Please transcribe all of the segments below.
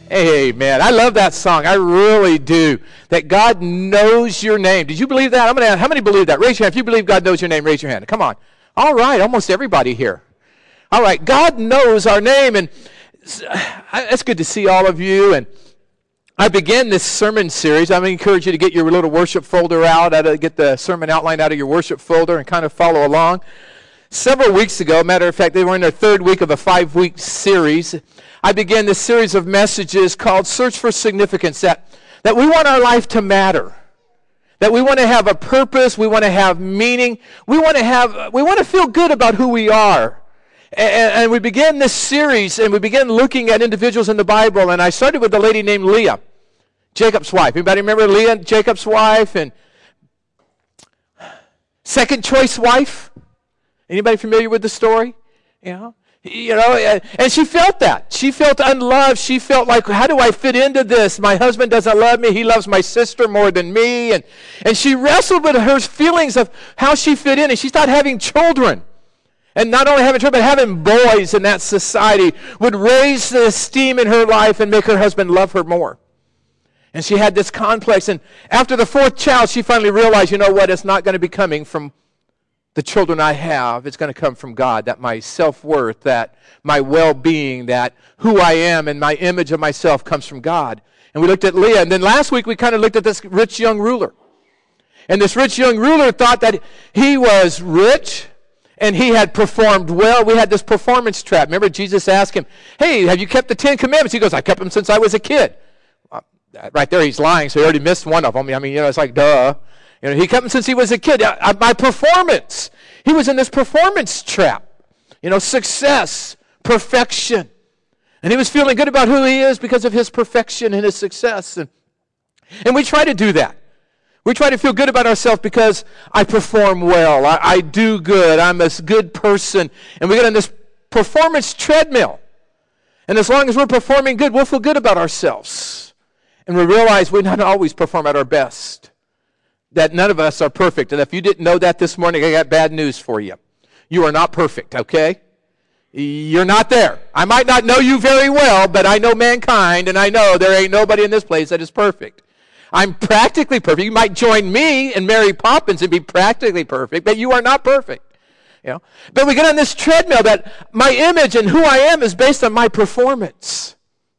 Amen. I love that song. I really do. That God knows your name. Did you believe that? I'm going to ask, how many believe that? Raise your hand. If you believe God knows your name, raise your hand. Come on. All right. Almost everybody here. All right. God knows our name. And it's good to see all of you. And I began this sermon series. I'm going to encourage you to get your little worship folder out, get the sermon outline out of your worship folder and kind of follow along. Several weeks ago, matter of fact, they were in their third week of a 5-week series. I began this series of messages called Search for Significance, that we want our life to matter, that we want to have a purpose, we want to have meaning, we want to feel good about who we are. And we began this series, and we began looking at individuals in the Bible, and I started with a lady named Leah, Jacob's wife. Anybody remember Leah, Jacob's wife, and second choice wife? Anybody familiar with the story? And she felt that. She felt unloved. She felt like, how do I fit into this? My husband doesn't love me. He loves my sister more than me. And she wrestled with her feelings of how she fit in. And she started having children. And not only having children, but having boys in that society would raise the esteem in her life and make her husband love her more. And she had this complex. And after the fourth child, she finally realized, you know what? It's not going to be coming from the children I have. It's going to come from God, that my self-worth, that my well-being, that who I am and my image of myself comes from God. And we looked at Leah. And then last week we kind of looked at this rich young ruler. And this rich young ruler thought that he was rich and he had performed well. We had this performance trap. Remember, Jesus asked him, hey, have you kept the 10 Commandments? He goes, I kept them since I was a kid. Right there he's lying, so he already missed one of them. I mean, it's like, duh. He kept them since he was a kid. My performance. He was in this performance trap. Success, perfection. And he was feeling good about who he is because of his perfection and his success. And we try to do that. We try to feel good about ourselves because I perform well. I do good. I'm a good person. And we get on this performance treadmill. And as long as we're performing good, we'll feel good about ourselves. And we realize we not always perform at our best. That none of us are perfect. And if you didn't know that this morning, I got bad news for you. You are not perfect, okay? You're not there. I might not know you very well, but I know mankind, and I know there ain't nobody in this place that is perfect. I'm practically perfect. You might join me and Mary Poppins and be practically perfect, but you are not perfect. But we get on this treadmill that my image and who I am is based on my performance.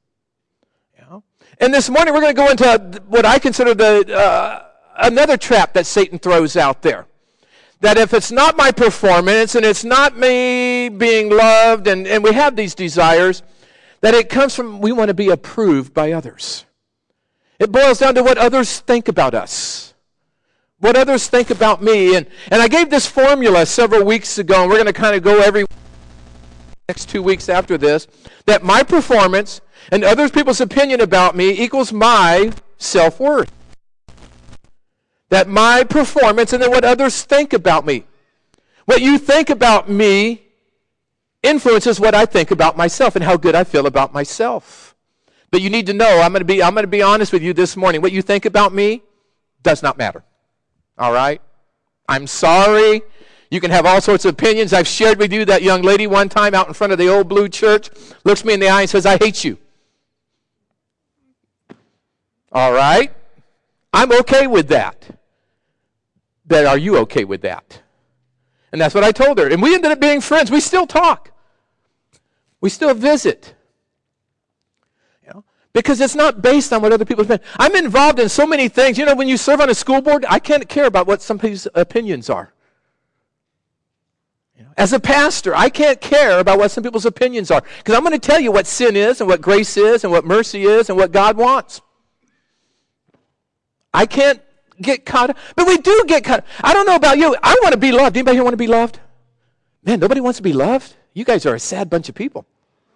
And this morning we're going to go into what I consider another trap that Satan throws out there. That if it's not my performance and it's not me being loved and we have these desires, that it comes from we want to be approved by others. It boils down to what others think about us. What others think about me. And I gave this formula several weeks ago, and we're going to kind of go every next 2 weeks after this, that my performance and other people's opinion about me equals my self-worth. That my performance and then what others think about me. What you think about me influences what I think about myself and how good I feel about myself. But you need to know, I'm going to be honest with you this morning. What you think about me does not matter. All right? I'm sorry. You can have all sorts of opinions. I've shared with you that young lady one time out in front of the old blue church looks me in the eye and says, I hate you. All right? I'm okay with that. But are you okay with that? And that's what I told her. And we ended up being friends. We still talk. We still visit. Because it's not based on what other people think. I'm involved in so many things. When you serve on a school board, I can't care about what some people's opinions are. As a pastor, I can't care about what some people's opinions are. Because I'm going to tell you what sin is and what grace is and what mercy is and what God wants. I can't get caught up. But we do get caught up. I don't know about you. I want to be loved. Anybody here want to be loved? Man, nobody wants to be loved. You guys are a sad bunch of people.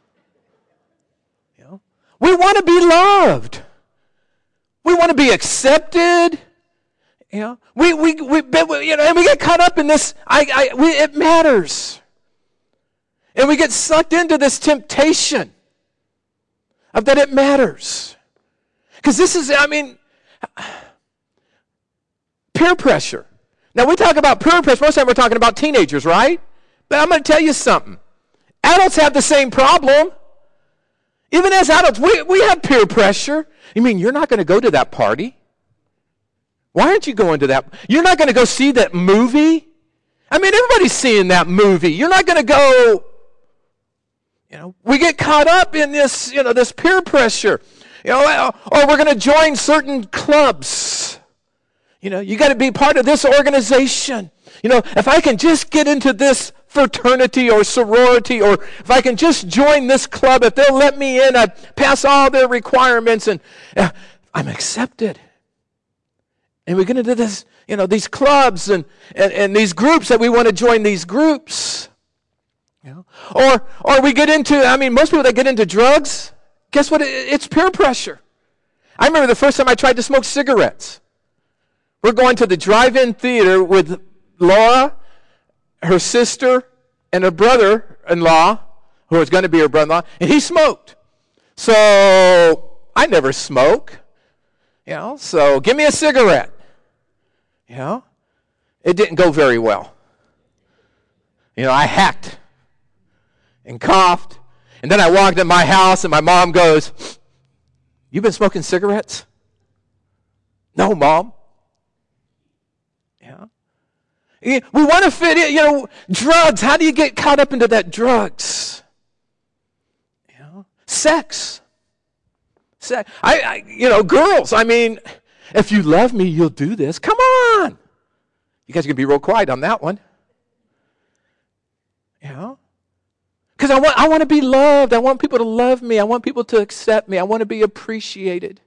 We want to be loved. We want to be accepted. We get caught up in this. It matters, and we get sucked into this temptation of that it matters, because this is, peer pressure. Now we talk about peer pressure. Most of the time we're talking about teenagers, right? But I'm going to tell you something. Adults have the same problem. Even as adults, we have peer pressure. You mean you're not going to go to that party? Why aren't you going to that? You're not going to go see that movie? I mean, everybody's seeing that movie. You're not going to go. We get caught up in this, this peer pressure. Or we're going to join certain clubs. You got to be part of this organization. If I can just get into this fraternity or sorority, or if I can just join this club, if they'll let me in, I pass all their requirements, and I'm accepted. And we get into this, these clubs and these groups that we want to join these groups. Or we get into, most people that get into drugs, guess what? It's peer pressure. I remember the first time I tried to smoke cigarettes. We're going to the drive-in theater with Laura, her sister, and her brother-in-law, who was going to be her brother-in-law, and he smoked. So I never smoke. So give me a cigarette. It didn't go very well. I hacked and coughed, and then I walked in my house, and my mom goes, "You've been smoking cigarettes?" "No, Mom." We want to fit in, drugs. How do you get caught up into that? Drugs. Sex. Girls, if you love me, you'll do this. Come on. You guys are going to be real quiet on that one. Because I want to be loved. I want people to love me. I want people to accept me. I want to be appreciated.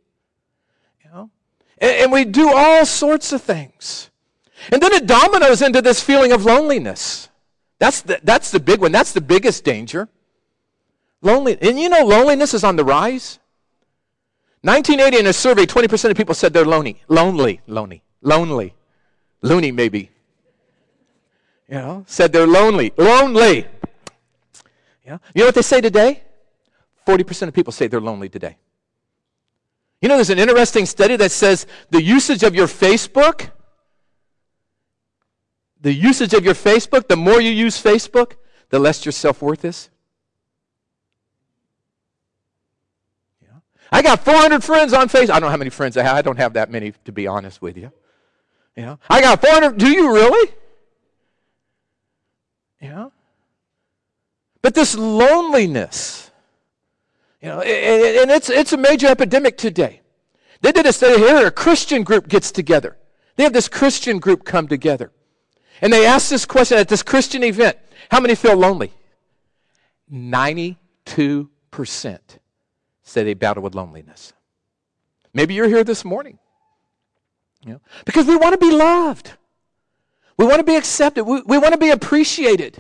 And we do all sorts of things. And then it dominoes into this feeling of loneliness. That's the big one. That's the biggest danger. And loneliness is on the rise. 1980, in a survey, 20% of people said they're lonely. Loony, maybe. Said they're lonely. You know what they say today? 40% of people say they're lonely today. There's an interesting study that says the usage of your Facebook, the more you use Facebook, the less your self-worth is. I got 400 friends on Facebook. I don't know how many friends I have. I don't have that many, to be honest with you. I got 400. Do you really? But this loneliness, and it's a major epidemic today. They did a study here. A Christian group gets together. They have this Christian group come together. And they asked this question at this Christian event: how many feel lonely? 92% say they battle with loneliness. Maybe you're here this morning. Because we want to be loved. We want to be accepted. We want to be appreciated.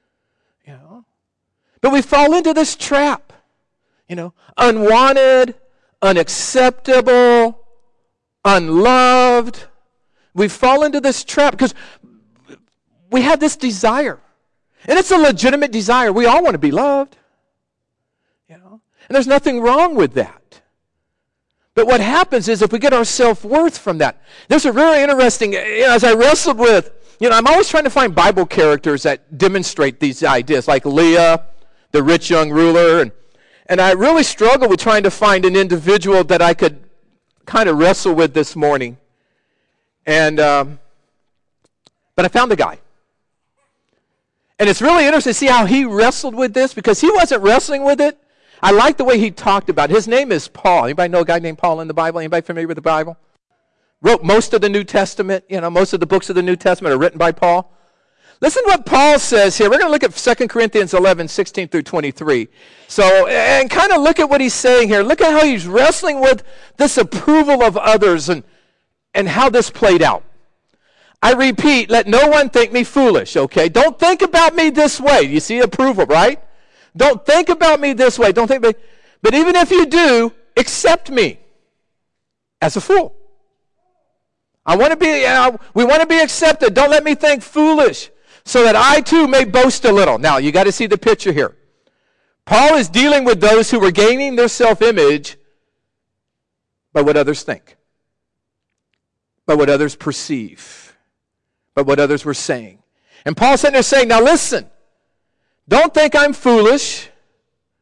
But we fall into this trap. Unwanted, unacceptable, unloved. We fall into this trap because we have this desire. And it's a legitimate desire. We all want to be loved. And there's nothing wrong with that. But what happens is if we get our self-worth from that, there's a very interesting, as I wrestled with, I'm always trying to find Bible characters that demonstrate these ideas, like Leah, the rich young ruler. And I really struggled with trying to find an individual that I could kind of wrestle with this morning. And but I found the guy. And it's really interesting to see how he wrestled with this, because he wasn't wrestling with it. I like the way he talked about it. His name is Paul. Anybody know a guy named Paul in the Bible? Anybody familiar with the Bible? Wrote most of the New Testament. Most of the books of the New Testament are written by Paul. Listen to what Paul says here. We're going to look at 2 Corinthians 11, 16 through 23. And kind of look at what he's saying here. Look at how he's wrestling with this approval of others and how this played out. I repeat, let no one think me foolish, okay? Don't think about me this way. You see approval, right? Don't think about me this way. But even if you do, accept me as a fool. We want to be accepted. Don't let me think foolish, so that I too may boast a little. Now, you got to see the picture here. Paul is dealing with those who were gaining their self-image by what others think, by what others perceive, by what others were saying. And Paul's sitting there saying, now listen, don't think I'm foolish,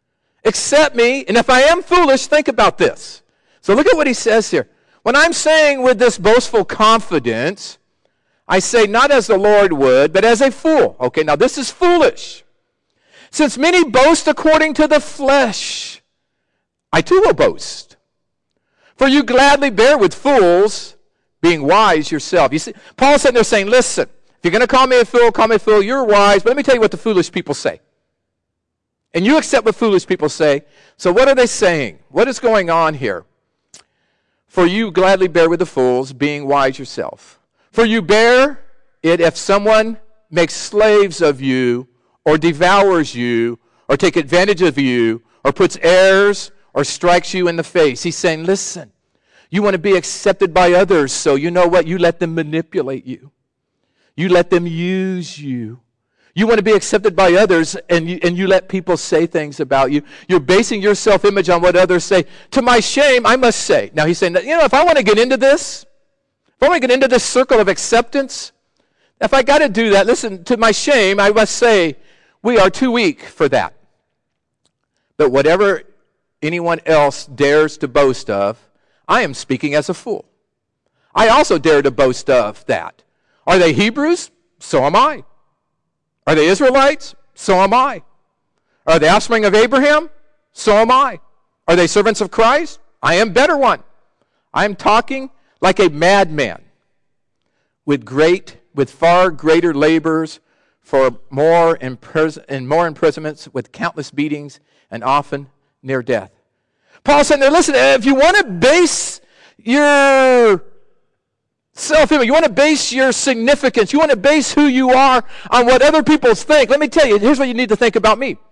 accept me, and if I am foolish, think about this. So look at what he says here. When I'm saying with this boastful confidence, I say not as the Lord would, but as a fool. Okay, now this is foolish. Since many boast according to the flesh, I too will boast. For you gladly bear with fools, being wise yourself. You see, Paul's sitting there saying, listen, if you're going to call me a fool, you're wise. But let me tell you what the foolish people say. And you accept what foolish people say. So what are they saying? What is going on here? For you gladly bear with the fools, being wise yourself. For you bear it if someone makes slaves of you, or devours you, or take advantage of you, or puts airs, or strikes you in the face. He's saying, listen, you want to be accepted by others, so you know what? You let them manipulate you. You let them use you. You want to be accepted by others, and you let people say things about you. You're basing your self-image on what others say. To my shame, I must say. Now he's saying, if I want to get into this, if I want to get into this circle of acceptance, if I got to do that, listen, to my shame, I must say, we are too weak for that. But whatever anyone else dares to boast of, I am speaking as a fool. I also dare to boast of that. Are they Hebrews? So am I. Are they Israelites? So am I. Are they offspring of Abraham? So am I. Are they servants of Christ? I am better one. I am talking like a madman with far greater labors, for more imprisonments, with countless beatings, and often near death. Paul said there, listen, if you want to base your self-image, you want to base your significance, you want to base who you are on what other people think, let me tell you, here's what you need to think about me.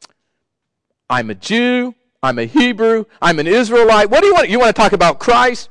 I'm a Jew, I'm a Hebrew, I'm an Israelite. What do you want? You want to talk about Christ?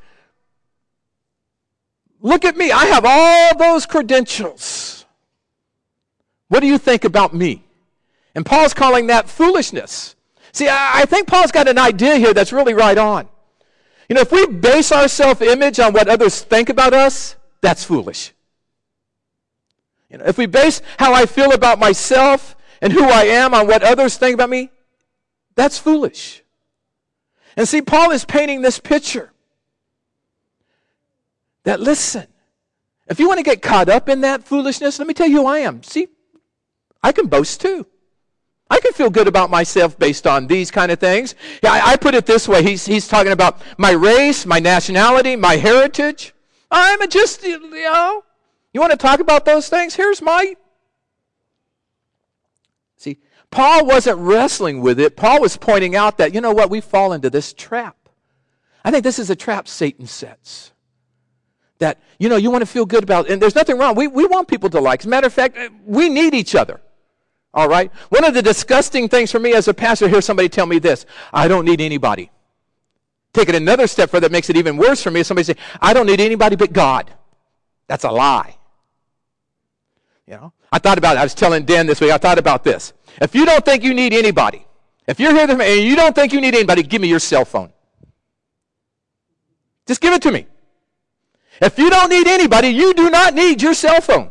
Look at me. I have all those credentials. What do you think about me? And Paul's calling that foolishness. See, I think Paul's got an idea here that's really right on. If we base our self-image on what others think about us, that's foolish. If we base how I feel about myself and who I am on what others think about me, that's foolish. And see, Paul is painting this picture that, listen, if you want to get caught up in that foolishness, let me tell you who I am. See, I can boast too. I can feel good about myself based on these kind of things. Yeah, I put it this way. He's talking about my race, my nationality, my heritage. I'm just, you want to talk about those things? Here's my... See, Paul wasn't wrestling with it. Paul was pointing out that, we fall into this trap. I think this is a trap Satan sets. That, you want to feel good about, and there's nothing wrong. We want people to like. As a matter of fact, we need each other. All right? One of the disgusting things for me as a pastor, hear somebody tell me this: I don't need anybody. Take it another step further, that makes it even worse for me, is somebody say, I don't need anybody but God. That's a lie. I thought about it. I was telling Dan this week, I thought about this. If you don't think you need anybody, if you're here and you don't think you need anybody, give me your cell phone. Just give it to me. If you don't need anybody, you do not need your cell phone.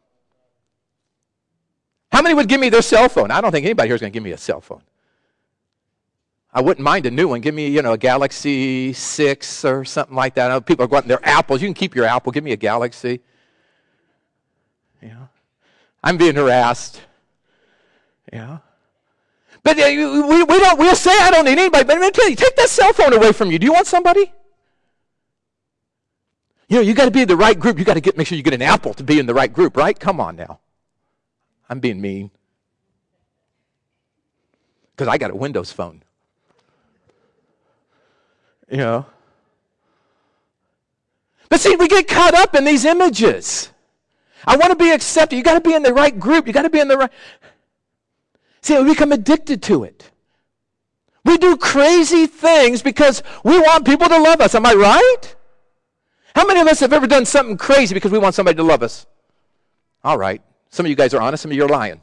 How many would give me their cell phone? I don't think anybody here is going to give me a cell phone. I wouldn't mind a new one. Give me, a Galaxy 6 or something like that. I know people are going, their Apples. You can keep your Apple. Give me a Galaxy. I'm being harassed. But we'll say I don't need anybody. But I'm going to tell you, take that cell phone away from you. Do you want somebody? You got to be in the right group. You got to make sure you get an Apple to be in the right group, right? Come on now. I'm being mean. Because I got a Windows phone. But see, we get caught up in these images. I want to be accepted. You got to be in the right group. You got to be in the right... See, we become addicted to it. We do crazy things because we want people to love us. Am I right? How many of us have ever done something crazy because we want somebody to love us? All right. Some of you guys are honest. Some of you are lying.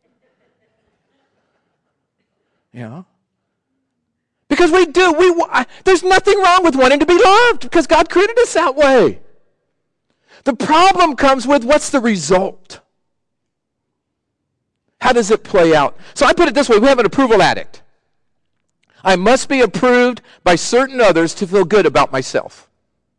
Because we do. There's nothing wrong with wanting to be loved because God created us that way. The problem comes with what's the result? How does it play out? So I put it this way. We have an approval addict. I must be approved by certain others to feel good about myself.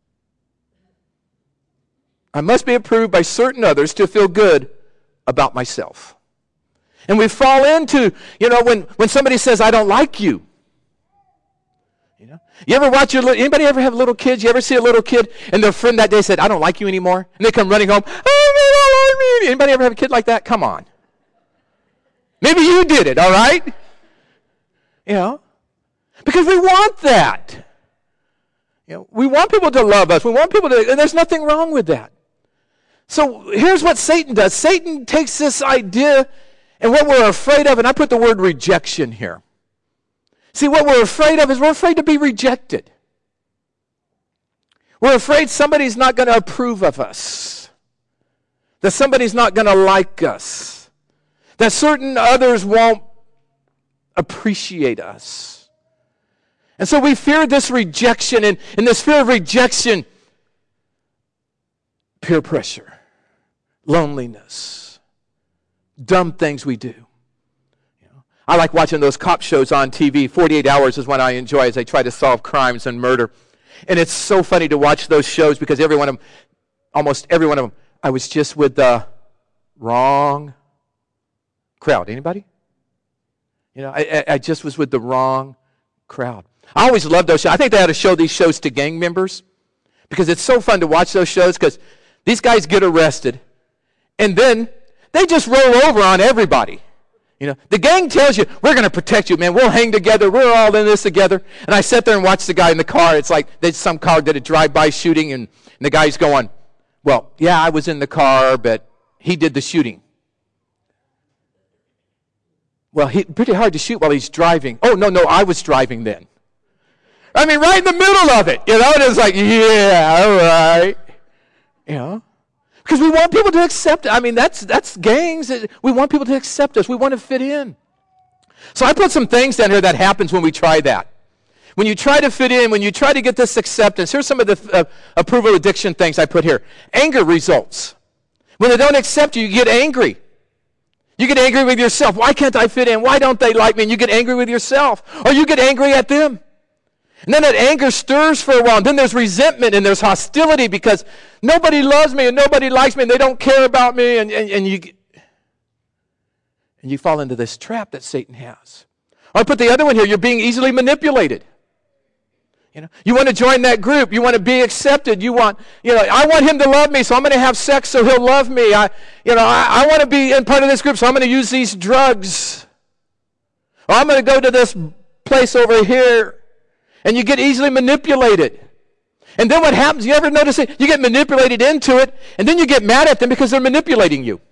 I must be approved by certain others to feel good about myself. And we fall into, when somebody says, I don't like you. You ever watch anybody ever have little kids? You ever see a little kid and their friend that day said, I don't like you anymore? And they come running home, oh, they don't like me. Anybody ever have a kid like that? Come on. Maybe you did it, all right? Because we want that. We want people to love us. We want people to, and there's nothing wrong with that. So here's what Satan does. Satan takes this idea and what we're afraid of, and I put the word rejection here. See, what we're afraid of is we're afraid to be rejected. We're afraid somebody's not going to approve of us. That somebody's not going to like us. That certain others won't appreciate us. And so we fear this rejection, and in this fear of rejection, peer pressure, loneliness, dumb things we do. I like watching those cop shows on TV. 48 Hours is one I enjoy as they try to solve crimes and murder. And it's so funny to watch those shows because almost every one of them, I was just with the wrong crowd. Anybody? I just was with the wrong crowd. I always loved those shows. I think they ought to show these shows to gang members because it's so fun to watch those shows because these guys get arrested and then they just roll over on everybody. The gang tells you, we're going to protect you, man. We'll hang together. We're all in this together. And I sat there and watched the guy in the car. It's like some car did a drive-by shooting, and the guy's going, well, yeah, I was in the car, but he did the shooting. Well, pretty hard to shoot while he's driving. Oh, no, I was driving then. I mean, right in the middle of it. And it's like, yeah, all right. Because we want people to accept it. I mean, that's gangs. We want people to accept us. We want to fit in. So I put some things down here that happens when we try that. When you try to fit in, when you try to get this acceptance, here's some of the approval addiction things I put here. Anger results. When they don't accept you, you get angry. You get angry with yourself. Why can't I fit in? Why don't they like me? And you get angry with yourself. Or you get angry at them. And then that anger stirs for a while. And then there's resentment and there's hostility because nobody loves me and nobody likes me and they don't care about me. And you fall into this trap that Satan has. I'll put the other one here. You're being easily manipulated. You want to join that group. You want to be accepted. I want him to love me, so I'm going to have sex so he'll love me. I want to be in part of this group, so I'm going to use these drugs. Or I'm going to go to this place over here. And you get easily manipulated. And then what happens, you ever notice it? You get manipulated into it, and then you get mad at them because they're manipulating you.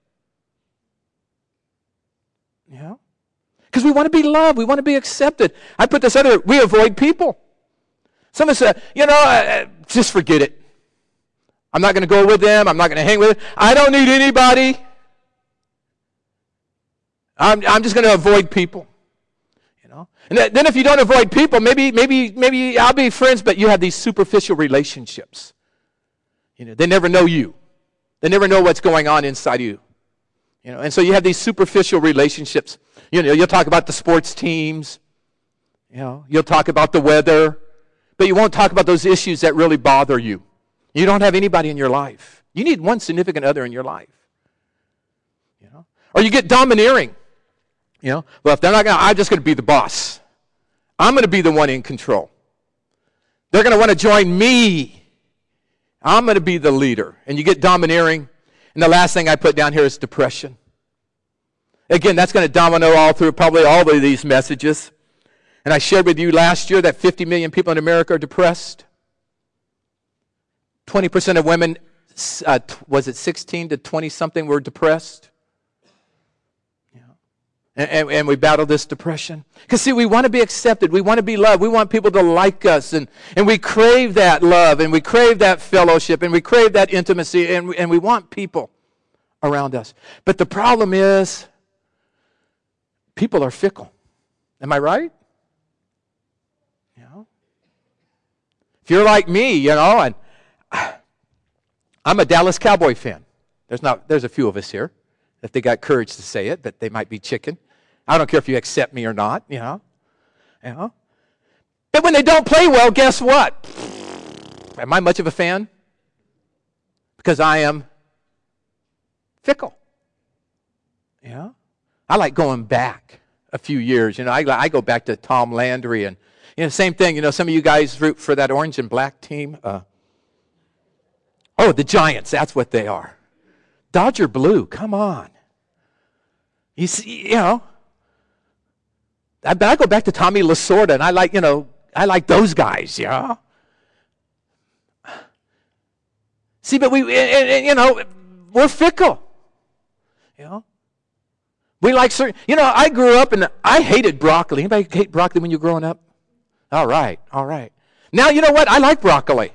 Because we want to be loved. We want to be accepted. I put this other, we avoid people. Some of us say, just forget it. I'm not going to go with them. I'm not going to hang with them. I don't need anybody. I'm just going to avoid people. And then if you don't avoid people, maybe I'll be friends, but you have these superficial relationships. They never know you. They never know what's going on inside you. And so you have these superficial relationships. You'll talk about the sports teams. You'll talk about the weather, but you won't talk about those issues that really bother you. You don't have anybody in your life. You need one significant other in your life. Or you get domineering. Well, if they're not going to, I'm just going to be the boss. I'm going to be the one in control. They're going to want to join me. I'm going to be the leader. And you get domineering. And the last thing I put down here is depression. Again, that's going to domino all through probably all of these messages. And I shared with you last year that 50 million people in America are depressed. 20% of women, was it 16 to 20-something, were depressed. And we battle this depression. Because, see, we want to be accepted. We want to be loved. We want people to like us. And we crave that love. And we crave that fellowship. And we crave that intimacy. And we want people around us. But the problem is, people are fickle. Am I right? If you're like me, and I'm a Dallas Cowboy fan. There's a few of us here. If they got courage to say it, but they might be chicken. I don't care if you accept me or not, And You know? But when they don't play well, guess what? Am I much of a fan? Because I am fickle. Yeah, I like going back a few years. I go back to Tom Landry and same thing. Some of you guys root for that orange and black team. The Giants. That's what they are. Dodger blue. Come on. You see, I go back to Tommy Lasorda, and I like those guys. Yeah. See, but we're fickle. We like certain, I grew up and I hated broccoli. Anybody hate broccoli when you were growing up? All right. Now, you know what? I like broccoli.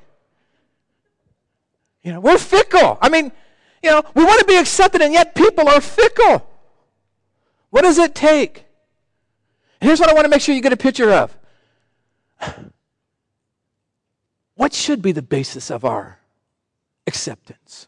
We're fickle. I mean, we want to be accepted, and yet people are fickle. What does it take? Here's what I want to make sure you get a picture of. What should be the basis of our acceptance?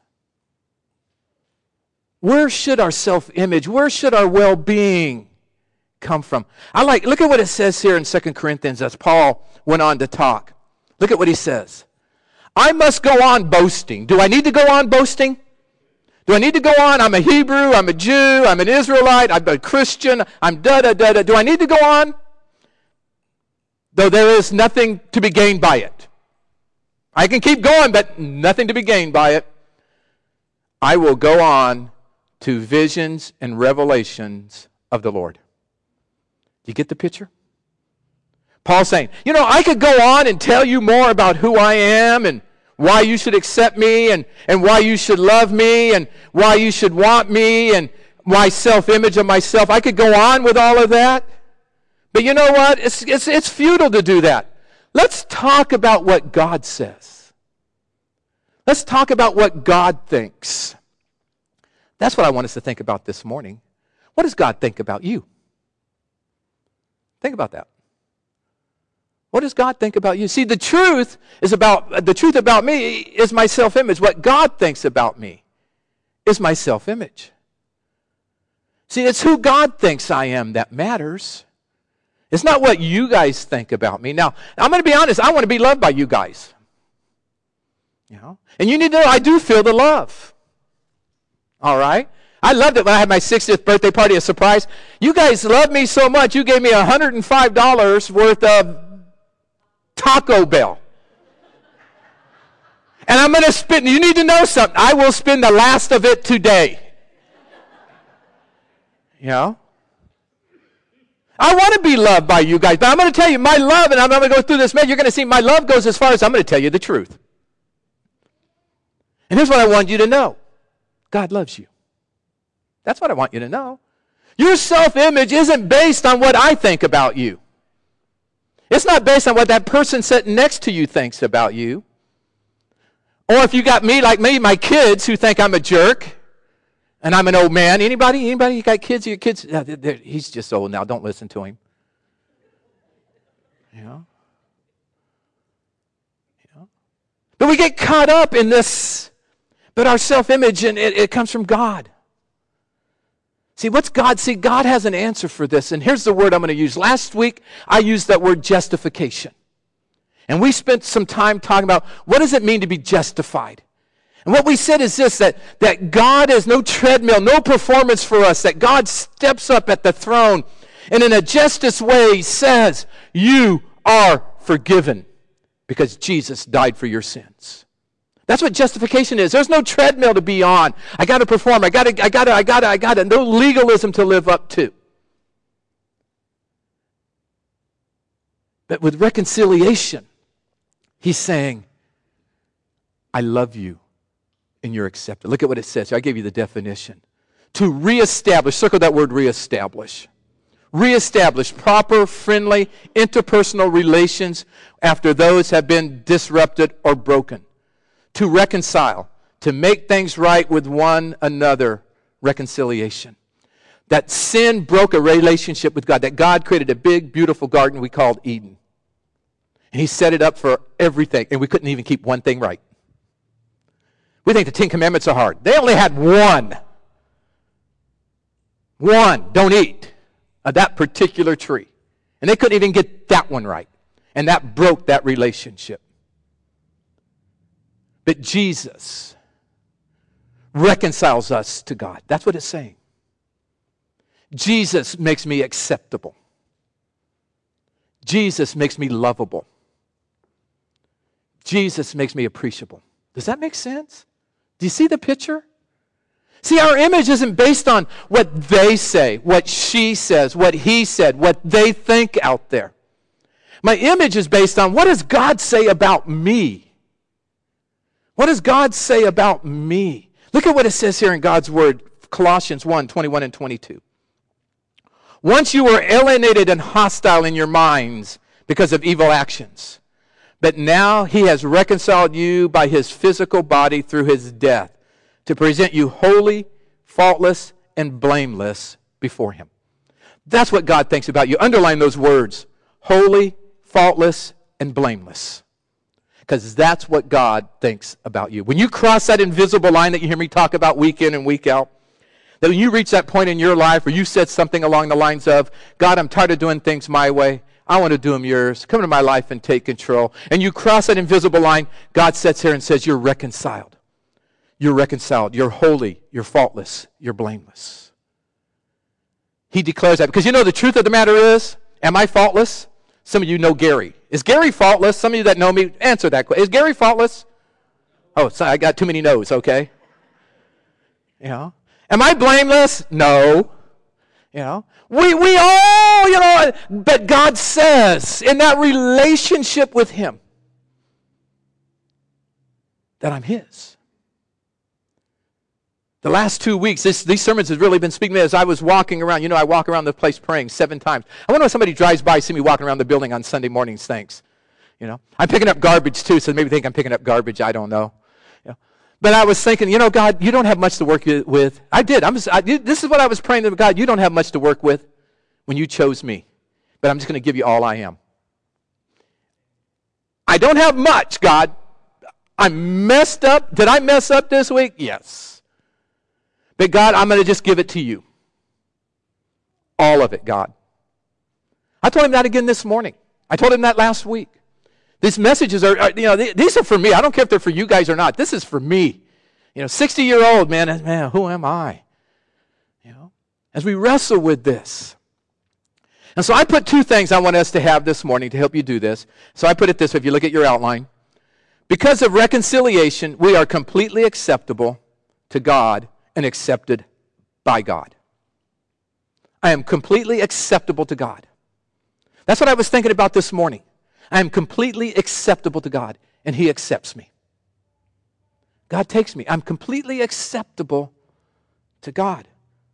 Where should our self-image, where should our well-being come from? Look at what it says here in 2 Corinthians as Paul went on to talk. Look at what he says. I must go on boasting. Do I need to go on boasting? Do I need to go on? I'm a Hebrew, I'm a Jew, I'm an Israelite, I'm a Christian, I'm da-da-da-da. Do I need to go on? Though there is nothing to be gained by it. I can keep going, but nothing to be gained by it. I will go on to visions and revelations of the Lord. Do you get the picture? Paul's saying, I could go on and tell you more about who I am and why you should accept me and why you should love me and why you should want me and my self-image of myself. I could go on with all of that. But you know what? It's futile to do that. Let's talk about what God says. Let's talk about what God thinks. That's what I want us to think about this morning. What does God think about you? Think about that. What does God think about you? See, the truth about me is my self-image. What God thinks about me is my self-image. See, it's who God thinks I am that matters. It's not what you guys think about me. Now, I'm going to be honest. I want to be loved by you guys. And you need to know I do feel the love. All right? I loved it when I had my 60th birthday party, a surprise. You guys loved me so much, you gave me $105 worth of Taco Bell. And I'm going to spend, you need to know something. I will spend the last of it today. I want to be loved by you guys, but I'm going to tell you my love, and I'm going to go through this, man. You're going to see my love goes as far as I'm going to tell you the truth. And here's what I want you to know. God loves you. That's what I want you to know. Your self-image isn't based on what I think about you. It's not based on what that person sitting next to you thinks about you. Or if you got me, like me, my kids who think I'm a jerk and I'm an old man. Anybody got kids? Your kids? He's just old now. Don't listen to him. But we get caught up in this. But our self-image, and it comes from God. See, what's God? See, God has an answer for this. And here's the word I'm going to use. Last week, I used that word justification. And we spent some time talking about what does it mean to be justified. And what we said is this, that God is no treadmill, no performance for us, that God steps up at the throne and in a justice way says, you are forgiven because Jesus died for your sins. That's what justification is. There's no treadmill to be on. I got to perform. I got to. No legalism to live up to. But with reconciliation, he's saying, I love you and you're accepted. Look at what it says. I gave you the definition. To reestablish, circle that word reestablish. Reestablish proper, friendly, interpersonal relations after those have been disrupted or broken. To reconcile, to make things right with one another, reconciliation. That sin broke a relationship with God, that God created a big, beautiful garden we called Eden. And he set it up for everything, and we couldn't even keep one thing right. We think the Ten Commandments are hard. They only had one. One, don't eat of that particular tree. And they couldn't even get that one right. And that broke that relationship. But Jesus reconciles us to God. That's what it's saying. Jesus makes me acceptable. Jesus makes me lovable. Jesus makes me appreciable. Does that make sense? Do you see the picture? See, our image isn't based on what they say, what she says, what he said, what they think out there. My image is based on what does God say about me? What does God say about me? Look at what it says here in God's Word, Colossians 1, 21 and 22. Once you were alienated and hostile in your minds because of evil actions, but now he has reconciled you by his physical body through his death to present you holy, faultless, and blameless before him. That's what God thinks about you. Underline those words, holy, faultless, and blameless. Because that's what God thinks about you. When you cross that invisible line that you hear me talk about week in and week out, that when you reach that point in your life where you said something along the lines of, God, I'm tired of doing things my way. I want to do them yours. Come into my life and take control. And you cross that invisible line, God sits here and says, you're reconciled. You're reconciled. You're holy. You're faultless. You're blameless. He declares that. Because you know the truth of the matter is, am I faultless? Some of you know Gary. Is Gary faultless? Some of you that know me, answer that question. Is Gary faultless? Oh, sorry, I got too many no's, okay? You know? Am I blameless? No. You know? We all, you know, but God says in that relationship with him that I'm his. The last 2 weeks, these sermons have really been speaking to me as I was walking around. You know, I walk around the place praying 7 times. I wonder if somebody drives by, see me walking around the building on Sunday mornings, thanks. You know, I'm picking up garbage too, so maybe think I'm picking up garbage. I don't know. You know? But I was thinking, you know, God, you don't have much to work with. I did. This is what I was praying to God. You don't have much to work with when you chose me. But I'm just going to give you all I am. I don't have much, God. I messed up. Did I mess up this week? Yes. But God, I'm going to just give it to you. All of it, God. I told him that again this morning. I told him that last week. These messages are, you know, these are for me. I don't care if they're for you guys or not. This is for me. You know, 60-year-old, man, who am I? You know, as we wrestle with this. And so I put 2 things I want us to have this morning to help you do this. So I put it this way, if you look at your outline. Because of reconciliation, we are completely acceptable to God and accepted by God. I am completely acceptable to God. That's what I was thinking about this morning. I am completely acceptable to God, and he accepts me. God takes me. I'm completely acceptable to God.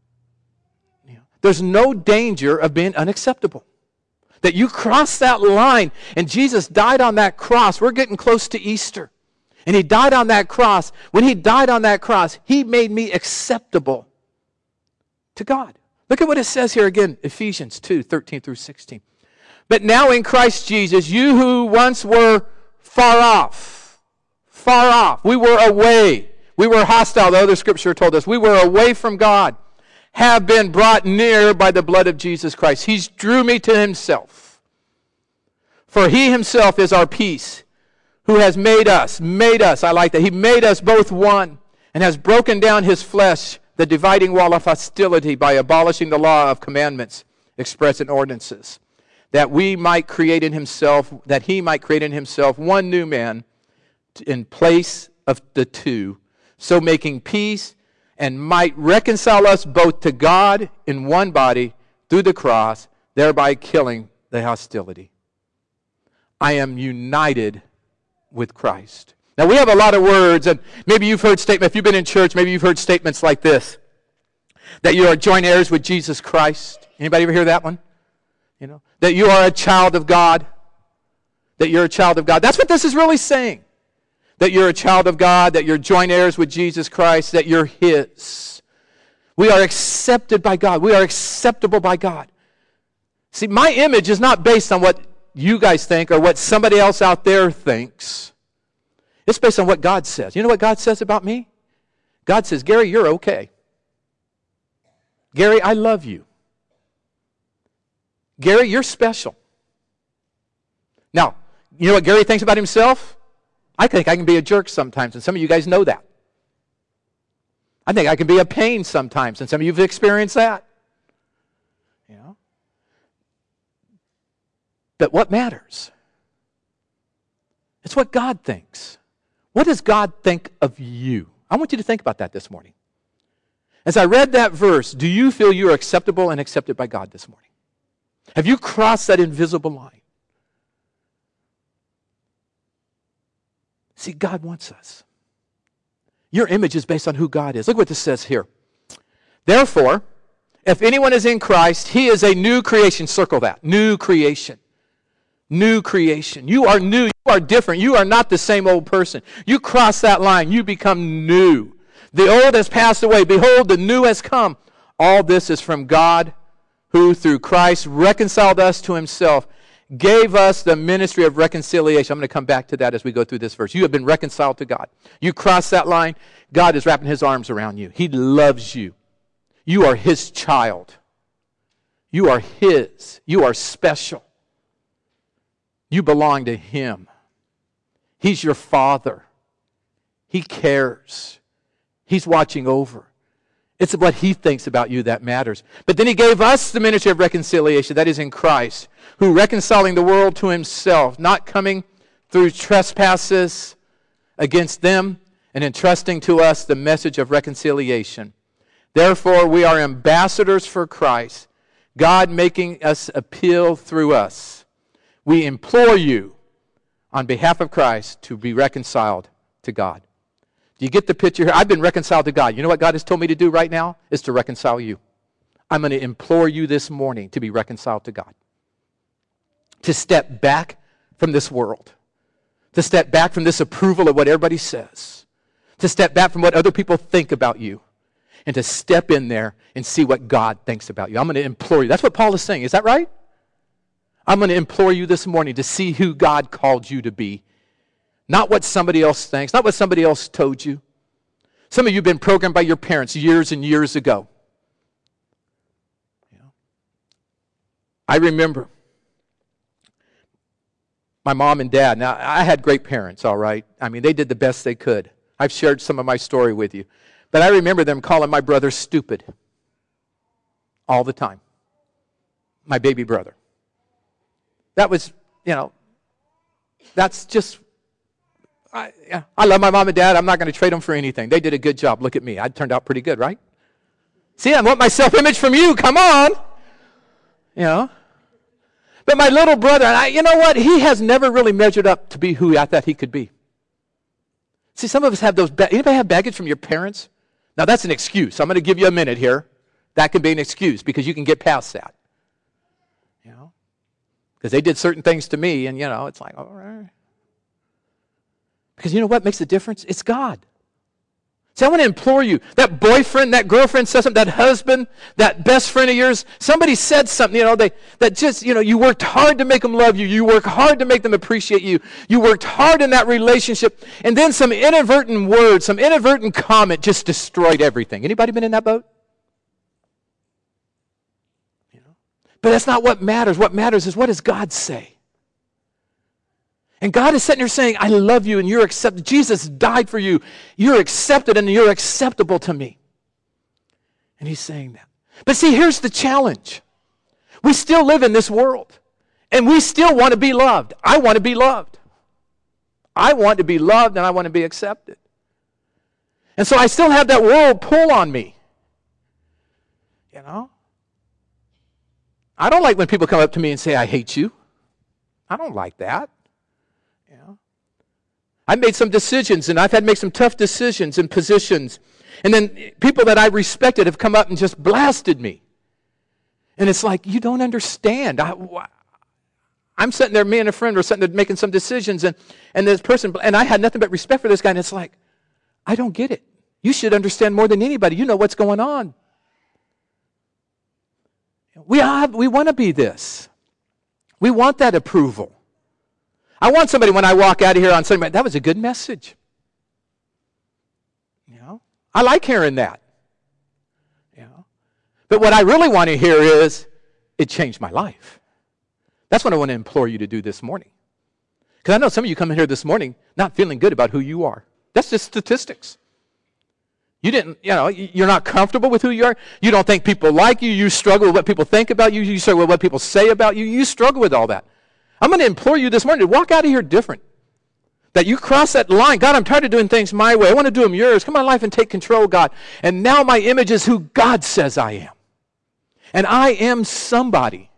You know, there's no danger of being unacceptable. That you cross that line, and Jesus died on that cross. We're getting close to Easter. And he died on that cross. When he died on that cross, he made me acceptable to God. Look at what it says here again, Ephesians 2, 13 through 16. But now in Christ Jesus, you who once were far off, we were away, we were hostile, the other scripture told us, we were away from God, have been brought near by the blood of Jesus Christ. He's drew me to himself. For he himself is our peace, who has made us, I like that, he made us both one, and has broken down his flesh, the dividing wall of hostility, by abolishing the law of commandments expressed in ordinances, that he might create in himself one new man in place of the two, so making peace, and might reconcile us both to God in one body through the cross, thereby killing the hostility. I am united with Christ. Now we have a lot of words, and maybe you've heard statements, if you've been in church, maybe you've heard statements like this, that you are joint heirs with Jesus Christ. Anybody ever hear that one? You know, that you are a child of God. That you're a child of God. That's what this is really saying. That you're a child of God, that you're joint heirs with Jesus Christ, that you're his. We are accepted by God. We are acceptable by God. See, my image is not based on what you guys think or what somebody else out there thinks. It's based on what God says. You know what God says about me? God says, Gary, you're okay. Gary, I love you. Gary, you're special. Now, you know what Gary thinks about himself? I think I can be a jerk sometimes, and some of you guys know that. I think I can be a pain sometimes, and some of you have experienced that. You know? But what matters? It's what God thinks. What does God think of you? I want you to think about that this morning. As I read that verse, do you feel you are acceptable and accepted by God this morning? Have you crossed that invisible line? See, God wants us. Your image is based on who God is. Look what this says here. Therefore, if anyone is in Christ, he is a new creation. Circle that. New creation. New creation. You are new. You are different. You are not the same old person. You cross that line. You become new. The old has passed away. Behold, the new has come. All this is from God, who through Christ reconciled us to himself, gave us the ministry of reconciliation. I'm going to come back to that as we go through this verse. You have been reconciled to God. You cross that line, God is wrapping his arms around you. He loves you. You are his child. You are his. You are special. You belong to him. He's your father. He cares. He's watching over. It's what he thinks about you that matters. But then he gave us the ministry of reconciliation, that is in Christ, who reconciling the world to himself, not coming through trespasses against them, and entrusting to us the message of reconciliation. Therefore, we are ambassadors for Christ, God making us appeal through us. We implore you on behalf of Christ to be reconciled to God. Do you get the picture here? I've been reconciled to God. You know what God has told me to do right now? Is to reconcile you. I'm going to implore you this morning to be reconciled to God. To step back from this world. To step back from this approval of what everybody says. To step back from what other people think about you. And to step in there and see what God thinks about you. I'm going to implore you. That's what Paul is saying. Is that right? I'm going to implore you this morning to see who God called you to be. Not what somebody else thinks, not what somebody else told you. Some of you have been programmed by your parents years and years ago. I remember my mom and dad. Now, I had great parents, all right. I mean, they did the best they could. I've shared some of my story with you. But I remember them calling my brother stupid all the time. My baby brother. That was, that's just... I love my mom and dad. I'm not going to trade them for anything. They did a good job. Look at me. I turned out pretty good, right? See, I want my self-image from you. Come on. But my little brother, you know what? He has never really measured up to be who I thought he could be. See, some of us have those. Anybody have baggage from your parents? Now, that's an excuse. I'm going to give you a minute here. That can be an excuse because you can get past that. Because they did certain things to me, and, it's like, all right. Because you know what makes the difference? It's God. See, I want to implore you. That boyfriend, that girlfriend said something, that husband, that best friend of yours, somebody said something, you worked hard to make them love you. You worked hard to make them appreciate you. You worked hard in that relationship. And then some inadvertent word, some inadvertent comment just destroyed everything. Anybody been in that boat? But that's not what matters. What matters is, what does God say? And God is sitting there saying, I love you and you're accepted. Jesus died for you. You're accepted and you're acceptable to me. And he's saying that. But see, here's the challenge. We still live in this world. And we still want to be loved. I want to be loved. I want to be loved and I want to be accepted. And so I still have that world pull on me. I don't like when people come up to me and say, I hate you. I don't like that. I made some decisions, and I've had to make some tough decisions and positions. And then people that I respected have come up and just blasted me. And it's like, you don't understand. I'm sitting there, me and a friend were sitting there making some decisions, and this person, and I had nothing but respect for this guy, and it's like, I don't get it. You should understand more than anybody. You know what's going on. We want to be this. We want that approval. I want somebody when I walk out of here on Sunday, that was a good message. I like hearing that. But what I really want to hear is, it changed my life. That's what I want to implore you to do this morning. Because I know some of you come in here this morning not feeling good about who you are. That's just statistics. You're not comfortable with who you are. You don't think people like you. You struggle with what people think about you. You struggle with what people say about you. You struggle with all that. I'm going to implore you this morning to walk out of here different. That you cross that line. God, I'm tired of doing things my way. I want to do them yours. Come on, life and take control, God. And now my image is who God says I am. And I am somebody.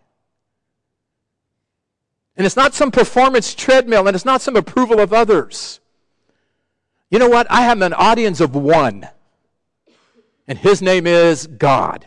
And it's not some performance treadmill, and it's not some approval of others. You know what? I have an audience of one. And his name is God.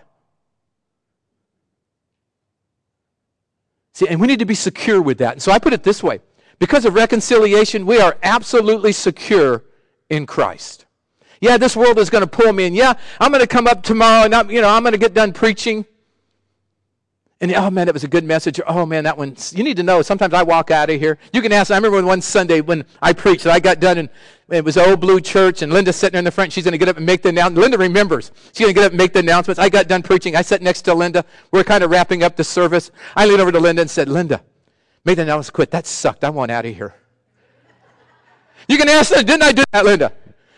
See, and we need to be secure with that. And so I put it this way. Because of reconciliation, we are absolutely secure in Christ. Yeah, this world is going to pull me, and yeah, I'm going to come up tomorrow, and I'm going to get done preaching. And oh man, that was a good message. Oh man, that one, you need to know, sometimes I walk out of here. You can ask, I remember one Sunday when I preached, I got done, and it was an old blue church, and Linda's sitting there in the front. She's going to get up and make the announcement. Linda remembers. She's going to get up and make the announcements. I got done preaching. I sat next to Linda. We're kind of wrapping up the service. I leaned over to Linda and said, Linda, make the announcement, quit. That sucked. I want out of here. You can ask them, didn't I do that, Linda?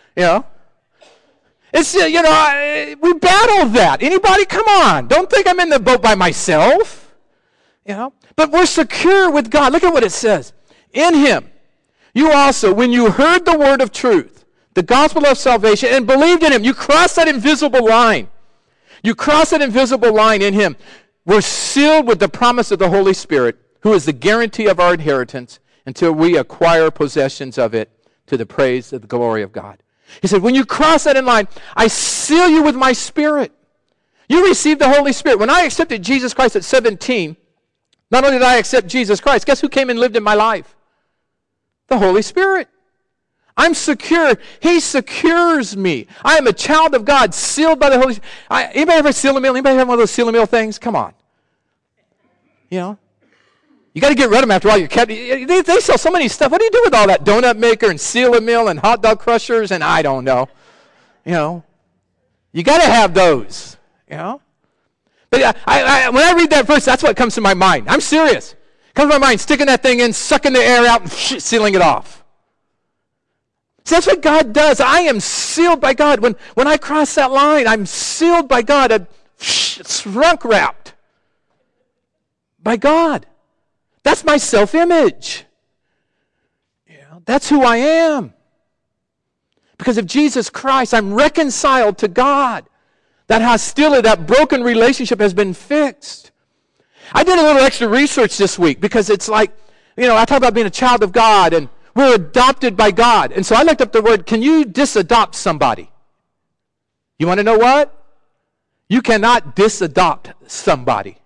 It's, we battle that. Anybody? Come on. Don't think I'm in the boat by myself. But we're secure with God. Look at what it says. In him, you also, when you heard the word of truth, the gospel of salvation, and believed in him, you crossed that invisible line. You crossed that invisible line in him. We're sealed with the promise of the Holy Spirit, who is the guarantee of our inheritance until we acquire possessions of it to the praise of the glory of God. He said, when you cross that in line, I seal you with my Spirit. You received the Holy Spirit. When I accepted Jesus Christ at 17, not only did I accept Jesus Christ, guess who came and lived in my life? The Holy Spirit. I'm secure. He secures me. I am a child of God, sealed by the Holy Spirit. Anybody ever seal a meal? Anybody have one of those seal a meal things? Come on. You got to get rid of them after all. You're kept. They sell so many stuff. What do you do with all that donut maker and seal a meal and hot dog crushers and I don't know. You got to have those. But when I read that verse, that's what comes to my mind. I'm serious. It comes to my mind, sticking that thing in, sucking the air out, and sealing it off. See, that's what God does. I am sealed by God. When I cross that line, I'm sealed by God. Shrunk wrapped by God. That's my self-image. That's who I am. Because of Jesus Christ, I'm reconciled to God. That hostility, that broken relationship has been fixed. I did a little extra research this week because it's like, I talk about being a child of God and we're adopted by God. And so I looked up the word, can you disadopt somebody? You want to know what? You cannot disadopt somebody.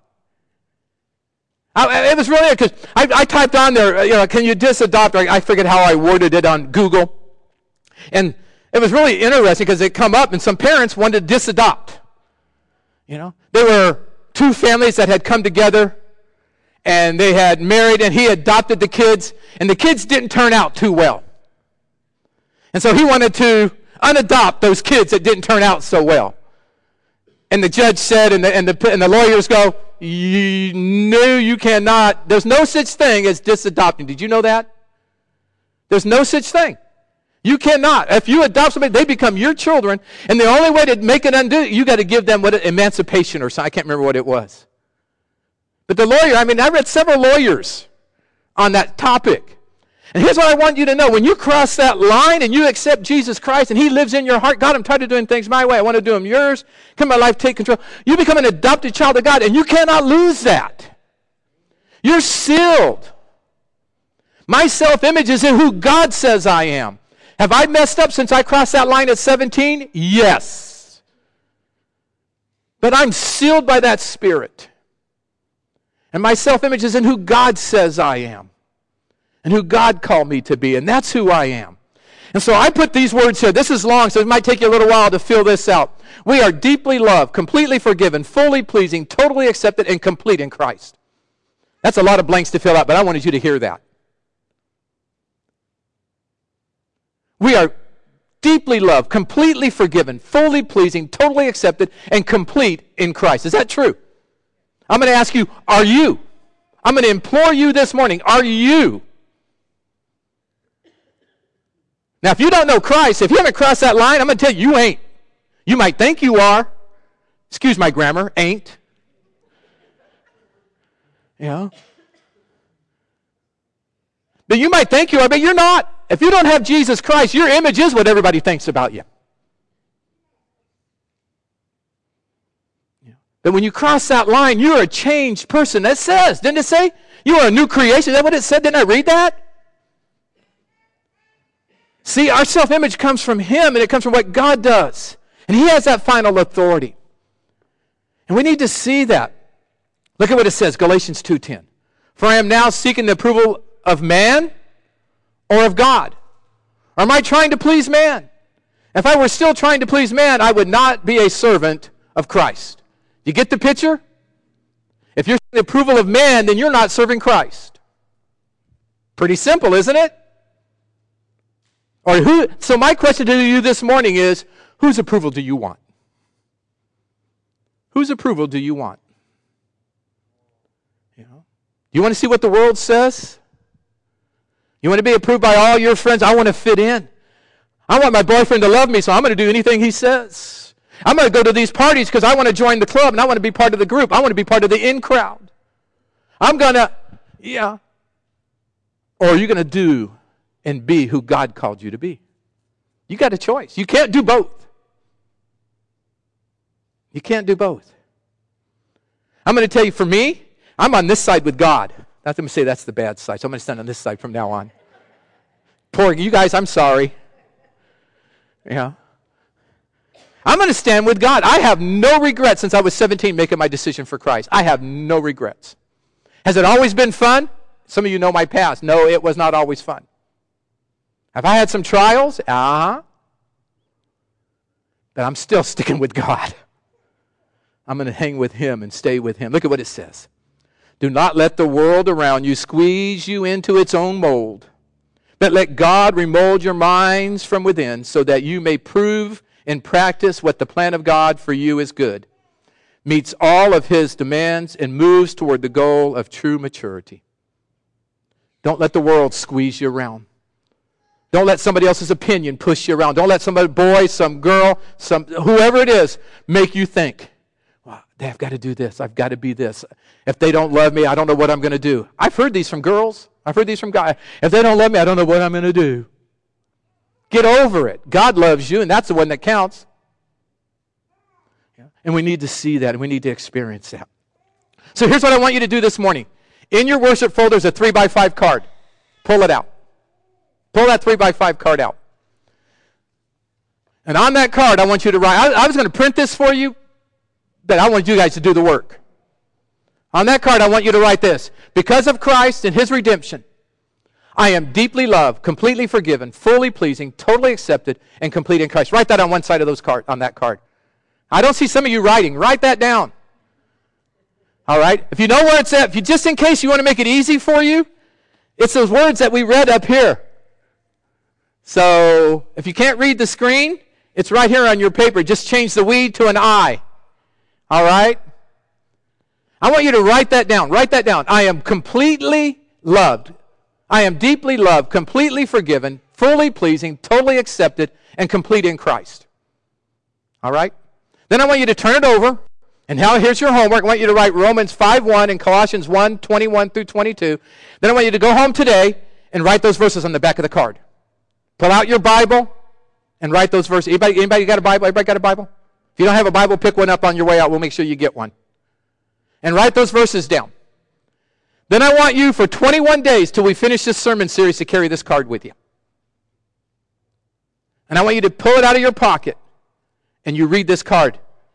It was really, because I typed on there, can you disadopt? I forget how I worded it on Google. And it was really interesting because it come up and some parents wanted to disadopt. There were two families that had come together and they had married and he adopted the kids and the kids didn't turn out too well. And so he wanted to unadopt those kids that didn't turn out so well. And the judge said, and the lawyers go, no, you cannot. There's no such thing as disadopting. Did you know that? There's no such thing. You cannot. If you adopt somebody, they become your children, and the only way to make it undo, you got to give them emancipation or something. I can't remember what it was. But the lawyer, I read several lawyers on that topic. And here's what I want you to know. When you cross that line and you accept Jesus Christ and he lives in your heart, God, I'm tired of doing things my way. I want to do them yours. Come my life, take control. You become an adopted child of God and you cannot lose that. You're sealed. My self-image is in who God says I am. Have I messed up since I crossed that line at 17? Yes. But I'm sealed by that Spirit. And my self-image is in who God says I am. And who God called me to be. And that's who I am. And so I put these words here. This is long, so it might take you a little while to fill this out. We are deeply loved, completely forgiven, fully pleasing, totally accepted, and complete in Christ. That's a lot of blanks to fill out, but I wanted you to hear that. We are deeply loved, completely forgiven, fully pleasing, totally accepted, and complete in Christ. Is that true? I'm going to ask you, are you? I'm going to implore you this morning, are you? Now, if you don't know Christ, if you haven't crossed that line, I'm going to tell you, you ain't. You might think you are. Excuse my grammar, ain't. Yeah. But you might think you are, but you're not. If you don't have Jesus Christ, your image is what everybody thinks about you. But when you cross that line, you're a changed person. That says, didn't it say? You are a new creation. Is that what it said? Didn't I read that? See, our self-image comes from Him, and it comes from what God does. And He has that final authority. And we need to see that. Look at what it says, Galatians 2:10. For I am now seeking the approval of man or of God? Or am I trying to please man? If I were still trying to please man, I would not be a servant of Christ. You get the picture? If you're seeking the approval of man, then you're not serving Christ. Pretty simple, isn't it? So my question to you this morning is, whose approval do you want? Whose approval do you want? You want to see what the world says? You want to be approved by all your friends? I want to fit in. I want my boyfriend to love me, so I'm going to do anything he says. I'm going to go to these parties because I want to join the club and I want to be part of the group. I want to be part of the in crowd. I'm going to, Or are you going to do and be who God called you to be? You got a choice. You can't do both. You can't do both. I'm going to tell you, for me, I'm on this side with God. Not going to say that's the bad side, so I'm going to stand on this side from now on. Poor you guys, I'm sorry. Yeah. I'm going to stand with God. I have no regrets since I was 17 making my decision for Christ. I have no regrets. Has it always been fun? Some of you know my past. No, it was not always fun. Have I had some trials? But I'm still sticking with God. I'm going to hang with Him and stay with Him. Look at what it says. Do not let the world around you squeeze you into its own mold, but let God remold your minds from within so that you may prove in practice what the plan of God for you is good, meets all of His demands, and moves toward the goal of true maturity. Don't let the world squeeze you around. Don't let somebody else's opinion push you around. Don't let some boy, some girl, whoever it is, make you think, well, I've got to do this. I've got to be this. If they don't love me, I don't know what I'm going to do. I've heard these from girls. I've heard these from guys. If they don't love me, I don't know what I'm going to do. Get over it. God loves you, and that's the one that counts. And we need to see that, and we need to experience that. So here's what I want you to do this morning. In your worship folder is a 3x5 card. Pull it out. Pull that 3x5 card out. And on that card, I want you to write. I was going to print this for you, but I want you guys to do the work. On that card, I want you to write this. Because of Christ and His redemption, I am deeply loved, completely forgiven, fully pleasing, totally accepted, and complete in Christ. Write that on one side of on that card. I don't see some of you writing. Write that down. All right? If you know where it's at, just in case you want to make it easy for you, it's those words that we read up here. So if you can't read the screen, it's right here on your paper. Just change the we to an I. All right? I want you to write that down. Write that down. I am completely loved. I am deeply loved, completely forgiven, fully pleasing, totally accepted, and complete in Christ. All right? Then I want you to turn it over. And now here's your homework. I want you to write Romans 5:1 and Colossians 1:21 through 22. Then I want you to go home today and write those verses on the back of the card. Pull out your Bible and write those verses. Anybody got a Bible? Everybody got a Bible? If you don't have a Bible, pick one up on your way out. We'll make sure you get one. And write those verses down. Then I want you for 21 days till we finish this sermon series to carry this card with you. And I want you to pull it out of your pocket and you read this card.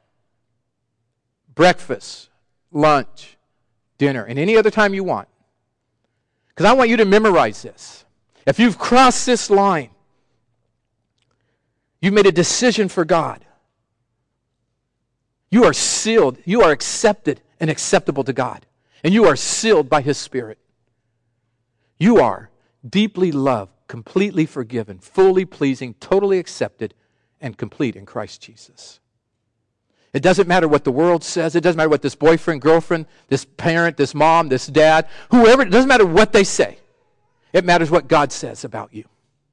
Breakfast, lunch, dinner, and any other time you want. Because I want you to memorize this. If you've crossed this line, you've made a decision for God. You are sealed. You are accepted and acceptable to God. And you are sealed by His Spirit. You are deeply loved, completely forgiven, fully pleasing, totally accepted, and complete in Christ Jesus. It doesn't matter what the world says. It doesn't matter what this boyfriend, girlfriend, this parent, this mom, this dad, whoever, it doesn't matter what they say. It matters what God says about you.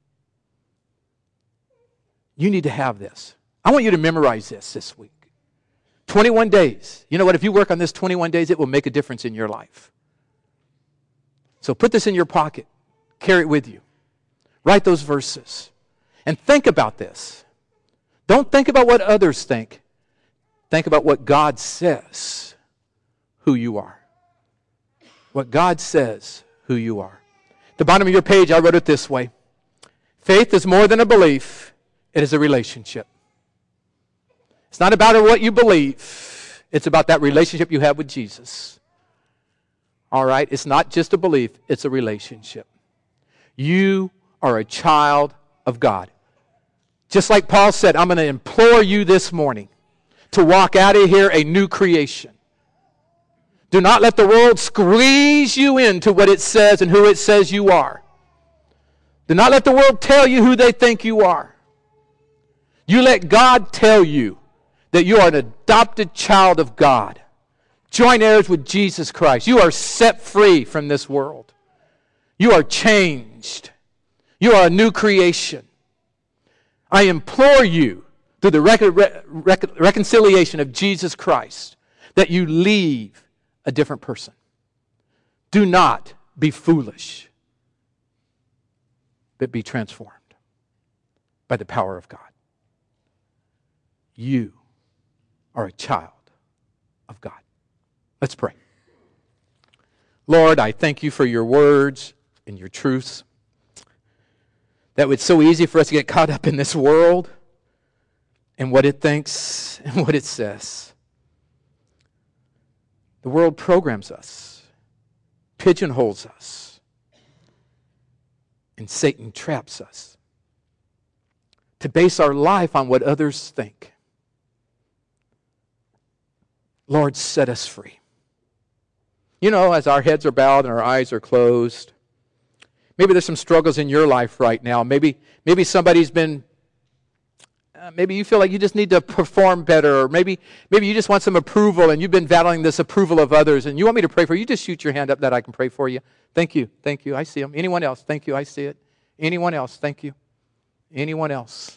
You need to have this. I want you to memorize this week. 21 days. You know what? If you work on this 21 days, it will make a difference in your life. So put this in your pocket. Carry it with you. Write those verses. And think about this. Don't think about what others think. Think about what God says who you are. What God says who you are. At the bottom of your page, I wrote it this way. Faith is more than a belief. It is a relationship. It's not about what you believe. It's about that relationship you have with Jesus. All right? It's not just a belief. It's a relationship. You are a child of God. Just like Paul said, I'm going to implore you this morning to walk out of here a new creation. Do not let the world squeeze you into what it says and who it says you are. Do not let the world tell you who they think you are. You let God tell you that you are an adopted child of God. Joint heirs with Jesus Christ. You are set free from this world. You are changed. You are a new creation. I implore you through the reconciliation of Jesus Christ that you leave a different person. Do not be foolish, but be transformed by the power of God. You are a child of God. Let's pray. Lord, I thank you for your words and your truths. That it's so easy for us to get caught up in this world and what it thinks and what it says. The world programs us, pigeonholes us, and Satan traps us to base our life on what others think. Lord, set us free. You know, as our heads are bowed and our eyes are closed, maybe there's some struggles in your life right now. Maybe somebody's been maybe you feel like you just need to perform better, or maybe you just want some approval and you've been battling this approval of others and you want me to pray for you. Just shoot your hand up that I can pray for you. Thank you. Thank you. I see them. Anyone else? Thank you. I see it. Anyone else? Thank you. Anyone else?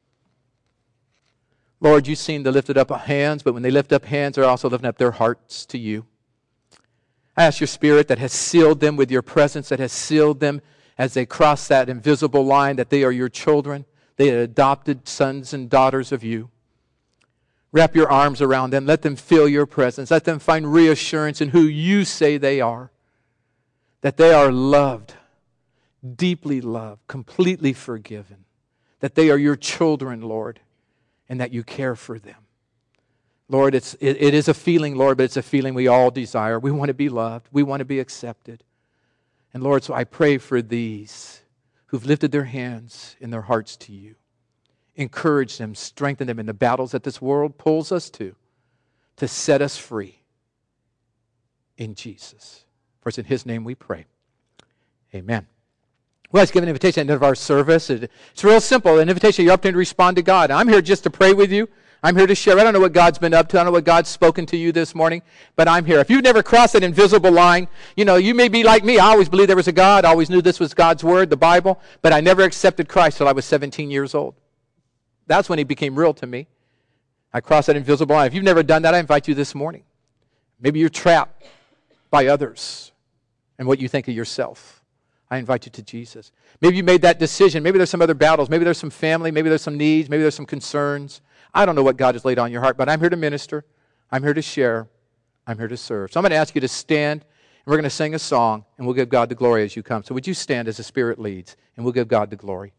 Lord, you've seen the lifted up hands, but when they lift up hands, they're also lifting up their hearts to you. I ask your Spirit that has sealed them with your presence, that has sealed them as they cross that invisible line, that they are your children. They are adopted sons and daughters of you. Wrap your arms around them. Let them feel your presence. Let them find reassurance in who you say they are. That they are loved, deeply loved, completely forgiven. That they are your children, Lord, and that you care for them. Lord, it is a feeling, Lord, but it's a feeling we all desire. We want to be loved. We want to be accepted. And Lord, so I pray for these who've lifted their hands and their hearts to you. Encourage them, strengthen them in the battles that this world pulls us to set us free in Jesus. For it's in His name we pray. Amen. Well, let's give an invitation at the end of our service. It's real simple. An invitation, you're up to respond to God. I'm here just to pray with you. I'm here to share. I don't know what God's been up to. I don't know what God's spoken to you this morning, but I'm here. If you've never crossed that invisible line, you know, you may be like me. I always believed there was a God. I always knew this was God's Word, the Bible, but I never accepted Christ till I was 17 years old. That's when He became real to me. I crossed that invisible line. If you've never done that, I invite you this morning. Maybe you're trapped by others and what you think of yourself. I invite you to Jesus. Maybe you made that decision. Maybe there's some other battles. Maybe there's some family. Maybe there's some needs. Maybe there's some concerns. I don't know what God has laid on your heart, but I'm here to minister. I'm here to share. I'm here to serve. So I'm going to ask you to stand, and we're going to sing a song, and we'll give God the glory as you come. So would you stand as the Spirit leads, and we'll give God the glory.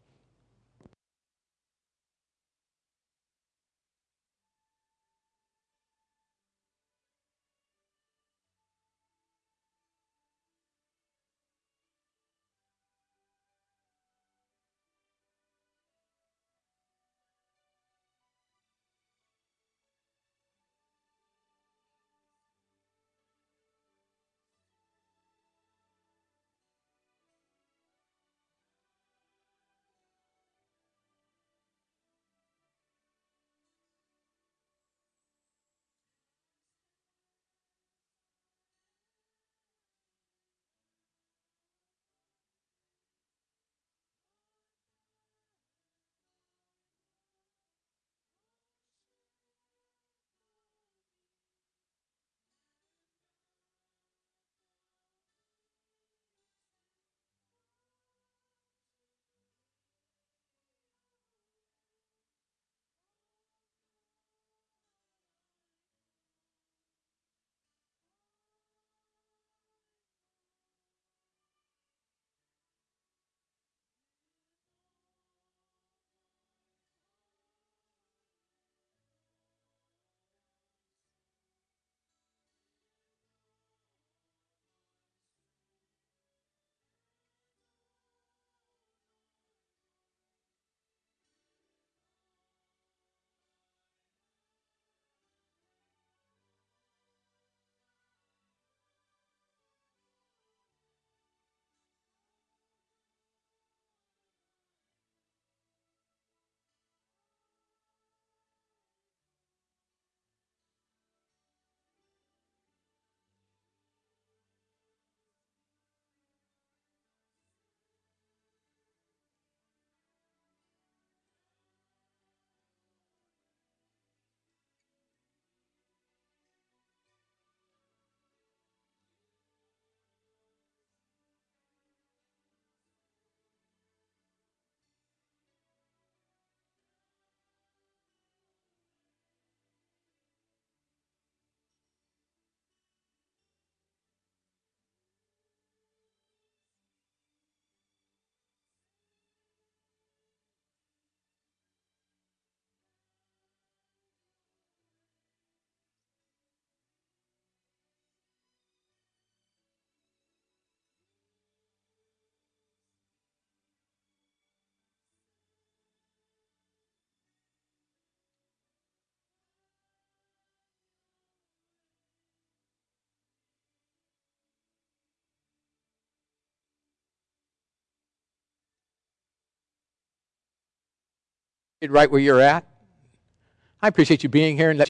right where you're at. I appreciate you being here and let